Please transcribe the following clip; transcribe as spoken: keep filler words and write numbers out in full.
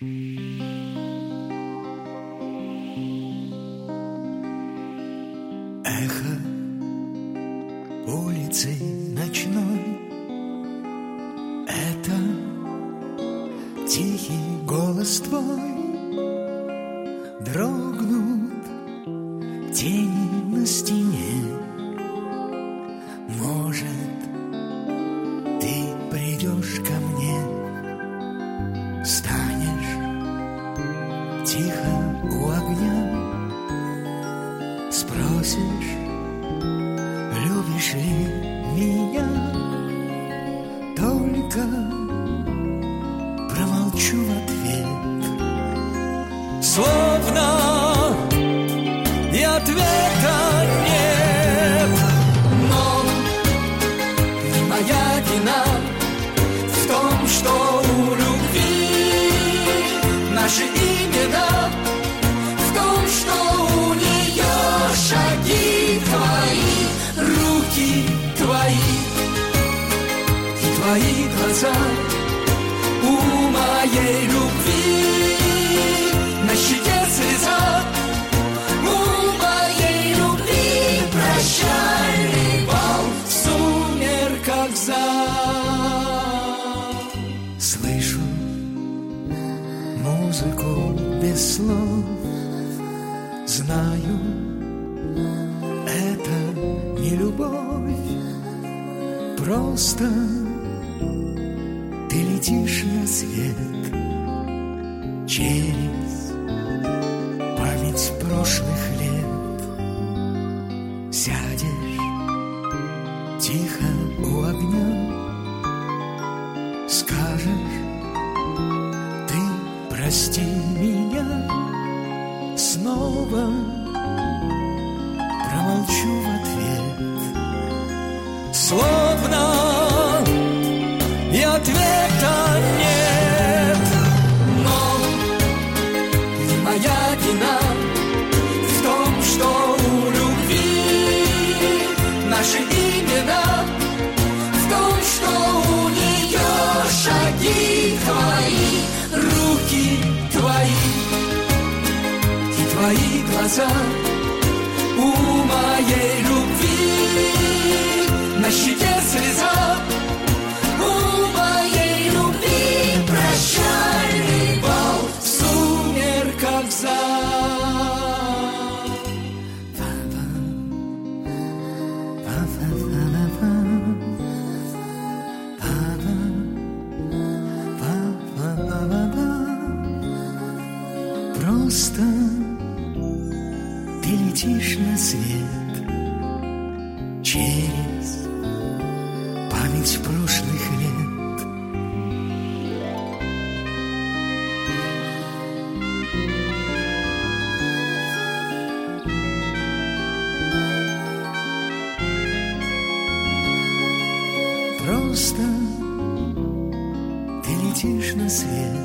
Эхо улицы ночной — это тихий голос твой. Дрогнут тени на стене. Может, ты придешь ко мне, станешь тихо у огня, спросишь, любишь ли меня. Только промолчу в ответ, словно и ответа нет. Но не моя вина в том, что у любви наши имена, в том, что у нее шаги твои, руки твои и твои глаза. У моей любви на щеке слеза, у моей любви прощальный бал в сумерках зал. Слышу музыку без слов, знаю, это не любовь, просто ты летишь на свет через память прошлых лет. Сядешь тихо у огня, скажешь, ты прости меня. Снова промолчу в ответ, словно и ответа нет. Но не моя вина в том, что у любви наши имена, в том, что у нее шаги твои, руки твои и твои глаза. У моей любви на щеке слеза, у моей любви прощальный бал в сумерках зал. Просто ты летишь на свет через память прошлых лет. Просто ты летишь на свет